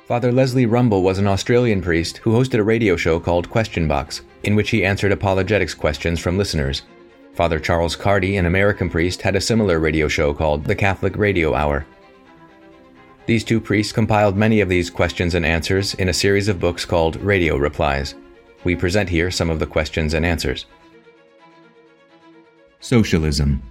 Father Leslie Rumble was an Australian priest who hosted a radio show called Question Box, in which he answered apologetics questions from listeners. Father Charles Cardy, an American priest, had a similar radio show called The Catholic Radio Hour. These two priests compiled many of these questions and answers in a series of books called Radio Replies. We present here some of the questions and answers. Socialism.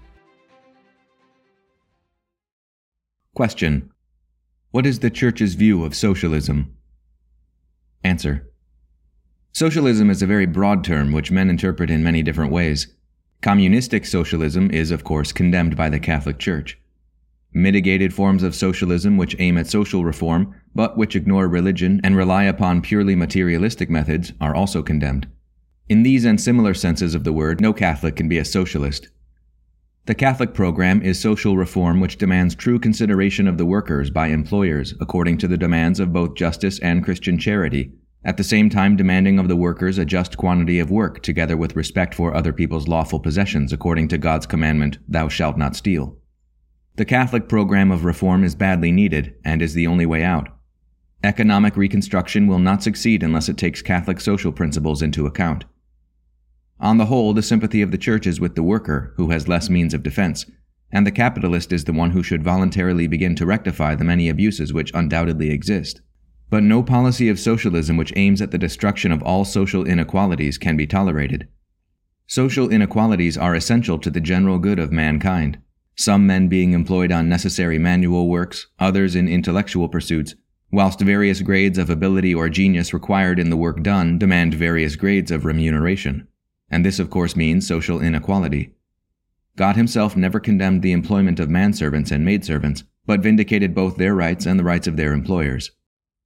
Question: what is the Church's view of socialism? Answer: socialism is a very broad term which men interpret in many different ways. Communistic socialism is, of course, condemned by the Catholic Church. Mitigated forms of socialism which aim at social reform, but which ignore religion and rely upon purely materialistic methods, are also condemned. In these and similar senses of the word, no Catholic can be a socialist. The Catholic program is social reform which demands true consideration of the workers by employers according to the demands of both justice and Christian charity, at the same time demanding of the workers a just quantity of work together with respect for other people's lawful possessions according to God's commandment, "Thou shalt not steal." The Catholic program of reform is badly needed and is the only way out. Economic reconstruction will not succeed unless it takes Catholic social principles into account. On the whole, the sympathy of the Church is with the worker, who has less means of defense, and the capitalist is the one who should voluntarily begin to rectify the many abuses which undoubtedly exist. But no policy of socialism which aims at the destruction of all social inequalities can be tolerated. Social inequalities are essential to the general good of mankind. Some men being employed on necessary manual works, others in intellectual pursuits, whilst various grades of ability or genius required in the work done demand various grades of remuneration. And this, of course, means social inequality. God himself never condemned the employment of manservants and maidservants, but vindicated both their rights and the rights of their employers.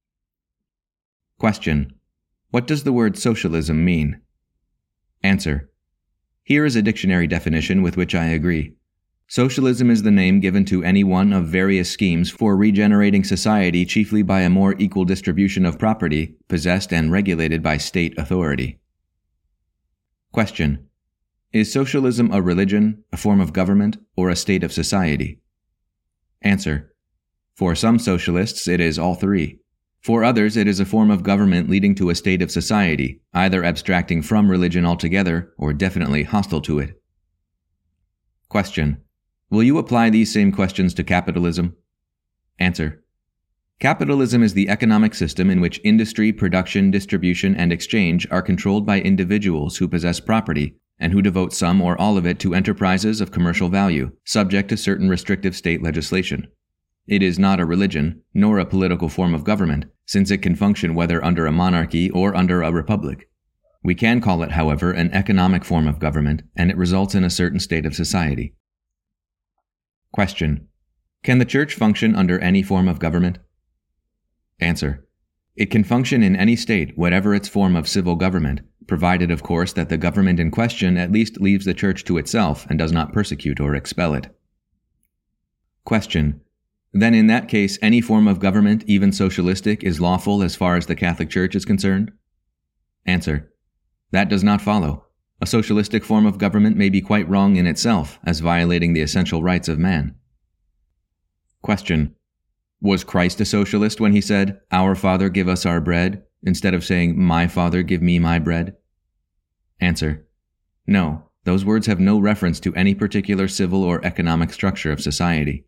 Question: what does the word socialism mean? Answer: here is a dictionary definition with which I agree. Socialism is the name given to any one of various schemes for regenerating society chiefly by a more equal distribution of property, possessed and regulated by state authority. Question: is socialism a religion, a form of government, or a state of society? Answer: for some socialists it is all three. For others it is a form of government leading to a state of society, either abstracting from religion altogether or definitely hostile to it. Question: will you apply these same questions to capitalism? Answer: capitalism is the economic system in which industry, production, distribution, and exchange are controlled by individuals who possess property and who devote some or all of it to enterprises of commercial value, subject to certain restrictive state legislation. It is not a religion, nor a political form of government, since it can function whether under a monarchy or under a republic. We can call it, however, an economic form of government, and it results in a certain state of society. Question: can the Church function under any form of government? Answer: it can function in any state, whatever its form of civil government, provided, of course, that the government in question at least leaves the Church to itself and does not persecute or expel it. Question: then in that case, any form of government, even socialistic, is lawful as far as the Catholic Church is concerned? Answer: that does not follow. A socialistic form of government may be quite wrong in itself, as violating the essential rights of man. Question: was Christ a socialist when he said, "Our Father, give us our bread," instead of saying, "My Father, give me my bread"? Answer: no, those words have no reference to any particular civil or economic structure of society.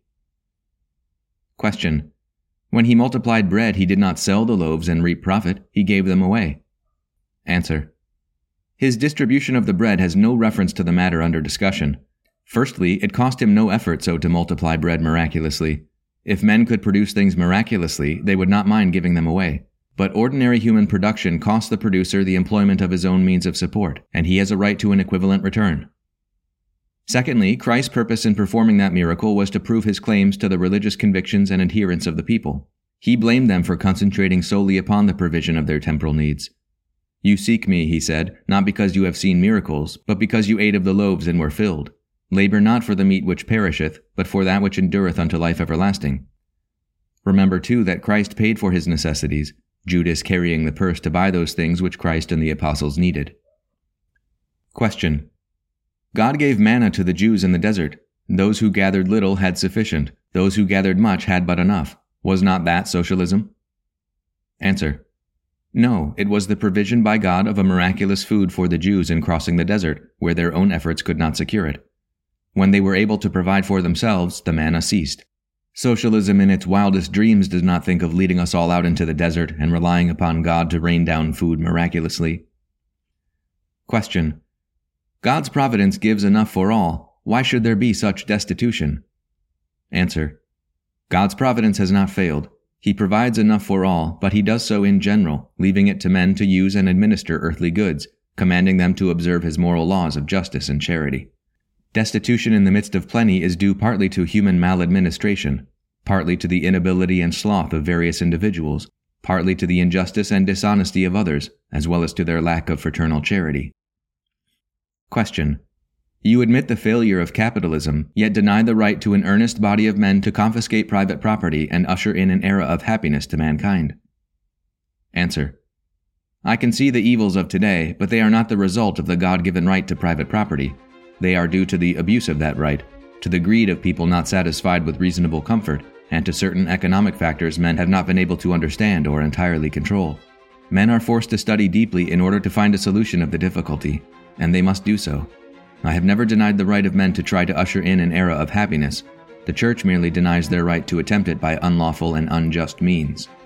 Question: when he multiplied bread, he did not sell the loaves and reap profit, he gave them away. Answer: his distribution of the bread has no reference to the matter under discussion. Firstly, it cost him no effort so to multiply bread miraculously. If men could produce things miraculously, they would not mind giving them away. But ordinary human production costs the producer the employment of his own means of support, and he has a right to an equivalent return. Secondly, Christ's purpose in performing that miracle was to prove his claims to the religious convictions and adherence of the people. He blamed them for concentrating solely upon the provision of their temporal needs. "You seek me," he said, "not because you have seen miracles, but because you ate of the loaves and were filled. Labor not for the meat which perisheth, but for that which endureth unto life everlasting." Remember, too, that Christ paid for his necessities, Judas carrying the purse to buy those things which Christ and the apostles needed. Question: God gave manna to the Jews in the desert. Those who gathered little had sufficient. Those who gathered much had but enough. Was not that socialism? Answer: No, it was the provision by God of a miraculous food for the Jews in crossing the desert, where their own efforts could not secure it. When they were able to provide for themselves, the manna ceased. Socialism in its wildest dreams does not think of leading us all out into the desert and relying upon God to rain down food miraculously. Question: God's providence gives enough for all. Why should there be such destitution? Answer: God's providence has not failed. He provides enough for all, but he does so in general, leaving it to men to use and administer earthly goods, commanding them to observe his moral laws of justice and charity. Destitution in the midst of plenty is due partly to human maladministration, partly to the inability and sloth of various individuals, partly to the injustice and dishonesty of others, as well as to their lack of fraternal charity. Question: You admit the failure of capitalism, yet deny the right to an earnest body of men to confiscate private property and usher in an era of happiness to mankind. Answer: I can see the evils of today, but they are not the result of the God-given right to private property. They are due to the abuse of that right, to the greed of people not satisfied with reasonable comfort, and to certain economic factors men have not been able to understand or entirely control. Men are forced to study deeply in order to find a solution of the difficulty, and they must do so. I have never denied the right of men to try to usher in an era of happiness. The Church merely denies their right to attempt it by unlawful and unjust means.